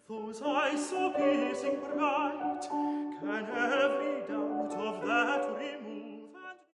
Those eyes so piercing bright, can every doubt of that remove?